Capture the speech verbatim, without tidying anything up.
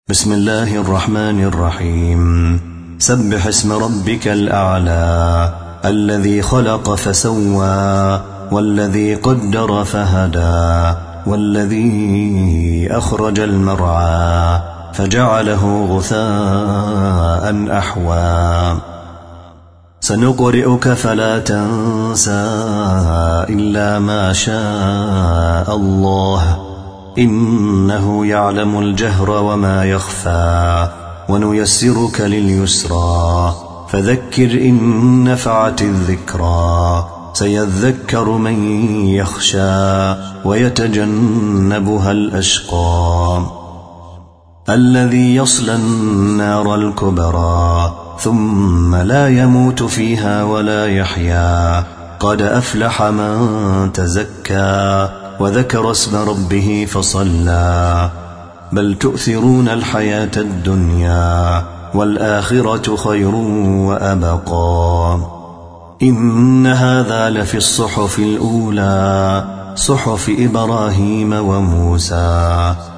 بسم الله الرحمن الرحيم. سبح اسم ربك الأعلى الذي خلق فسوى والذي قدر فهدى والذي أخرج المرعى فجعله غثاء أحوى سنقرئك فلا تنسى إلا ما شاء الله إنه يعلم الجهر وما يخفى ونيسرك لليسرى فذكر إن نفعت الذكرى سيذكر من يخشى ويتجنبها الأشقى الذي يصلى النار الكبرى ثم لا يموت فيها ولا يحيا قد أفلح من تزكى وذكر اسم ربه فصلى بل تؤثرون الحياة الدنيا والآخرة خير وأبقى إن هذا لفي الصحف الأولى صحف إبراهيم وموسى